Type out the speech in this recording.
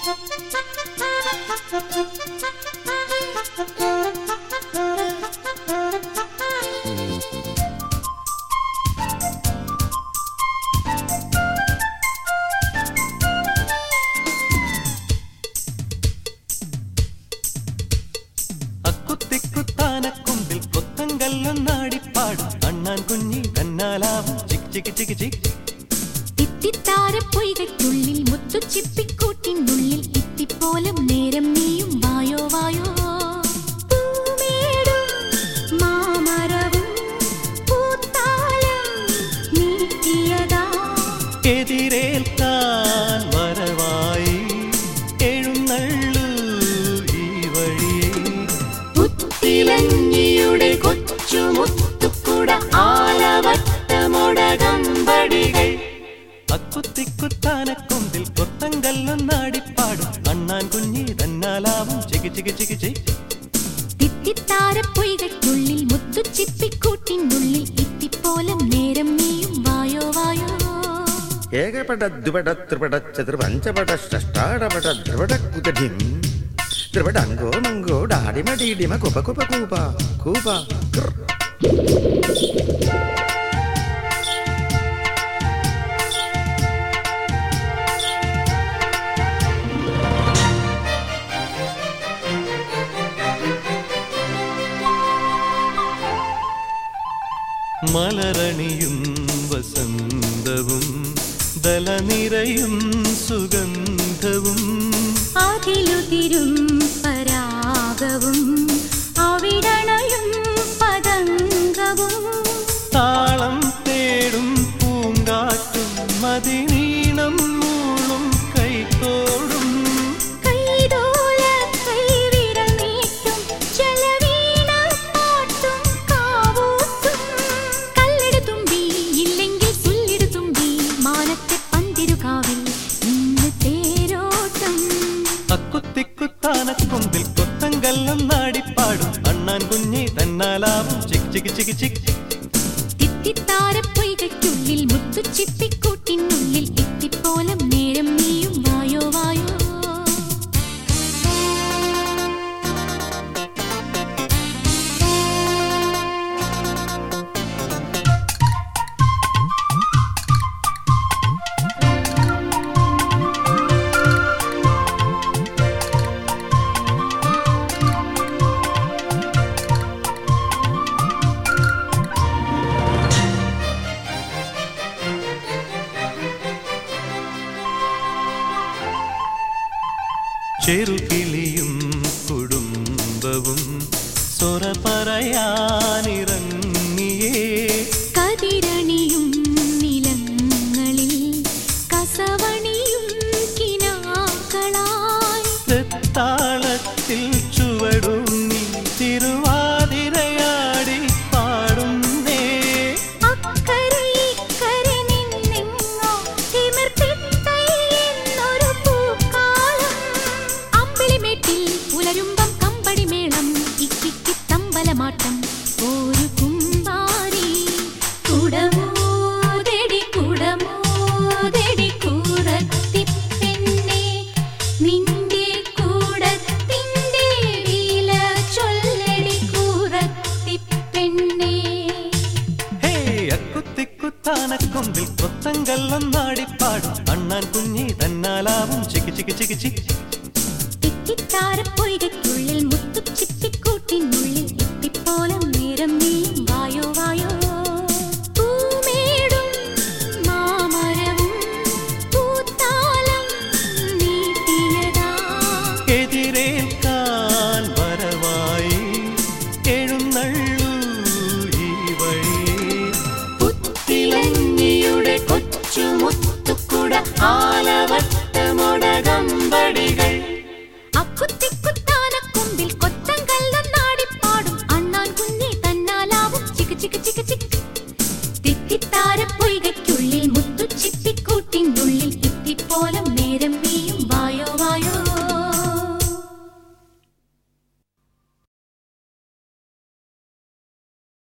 അക്കുത്തിക്കുത്താനക്കൊമ്പിൽ കൊത്തങ്കല്ലൊന്നാടിപ്പാടും അണ്ണാൻ കുഞ്ഞി തന്നാലാവും ചിക് ചിക് ചിക് ചിക്. തിത്തിത്താരപ്പൊയ്കയ്ക്കുള്ളിൽ മുത്തുച്ചിപ്പിക്കൂട്ടിനുള്ളിൽ ഇത്തിപ്പോലും നേരം നീയും വായോ വായോ. പൂമേടും മാമരവും പൂത്താലം നീട്ടിയതാ എതിരേൽക്കാൻ വരവായി എഴുന്നള്ളൂ ഈ വഴിയേ. പുത്തിലഞ്ഞിയുടെ കൊച്ചുമുത്തുക്കുട ആലവട്ടമൊടകമ്പടികൾ. അക്കുത്തിക്കുത്താനക്കൊമ്പിൽ കൊത്തങ്കല്ലൊന്നാടിപ്പാടും അണ്ണാൻ കുഞ്ഞി തന്നാലാവും ചികി ചികി ചികി ചിക്. തിത്തിത്താരപ്പൊയ്കയ്ക്കുള്ളിൽ മുത്തുച്ചിപ്പിക്കൂട്ടിനുള്ളിൽ ഇത്തിപ്പോലം നേരം നീയും വായോ വായോ. ഏകപട ദ്വിപട ത്രിപട ചതുർപഞ്ചപട ഷഷ്ടാടപട ദ്രവട കുതഠിം ദ്രവടങ്കോ മങ്കോ ഡാഡിമ കുപ കുപ കൂപ കൂപ. മലരണിയും വസന്തവും ദലനിരയും സുഗന്ധവും അതിലുതിരും പരാഗവും അവിടണയും പതംഗവും. താളം തേടും പൂങ്കാറ്റും മതിനീണം മൂളും കൈത്തോടും കൈതോല കൈവിരൽ നീട്ടും ജലവീണ പാട്ടും കാവൂത്തും. കല്ലെടുത്തുമ്പി ഇല്ലെങ്കിൽ സുല്ലെടുത്തുമ്പി മാനത്തെ പന്തിരുകാവിൽ ഇന്ന് തേരോട്ടം. അക്കുത്തിക്കുത്താനക്കൊമ്പിൽ കൊത്തങ്കല്ലൊന്നാടിപ്പാടും അണ്ണാൻ കുഞ്ഞി തന്നാലാവും ചിക് ചിക് ചിക് ചിക്. തിത്തിത്താരപ്പൊയ്കയ്ക്കുള്ളിൽ മുത്തുച്ചിപ്പിക്കൂട്ടിനുള്ളിൽ ഇത്തിപ്പോലം നേരം നീയും വായോ വായോ. ചെറുകിളിയും കുടുംബവും സൊറ പറയാനിറങ്ങിയേ. കതിരണിയും നിലങ്ങളിൽ കസവണിയും കിനാക്കളായി. താളത്തിൽ ചുവടുണ്ണി തിരുവാതിരയാടി പാടുന്നേ. അക്കരെ ഇക്കരെ നിന്നെങ്ങോ തിമിർത്തിട്ടയെന്നൊരു പൂക്കാലം. അമ്പിളിമേട്ടിൽ പുലരുമ്പം കമ്പടിമേളം ഇക്കിക്കി തമ്പലമാട്ടം ഒരു കുമ്പാരി. കുടമൂതെടി കുടമൂതെടി കൂറത്തിപ്പെണ്ണേ നിന്റെ കൂടത്തിൻ്റെ വില ചൊല്ലടി കൂറത്തിപ്പെണ്ണേ. ഹേ അക്കുത്തിക്കുത്താനക്കൊമ്പിൽ കൊത്തങ്കല്ലൊന്നാടിപ്പാടും അണ്ണാൻ കുഞ്ഞി തന്നാലാവും ചികി ചികി ചികി ചിക്. തിത്തിത്താരപ്പൊയ്കയ്ക്കുള്ളിൽ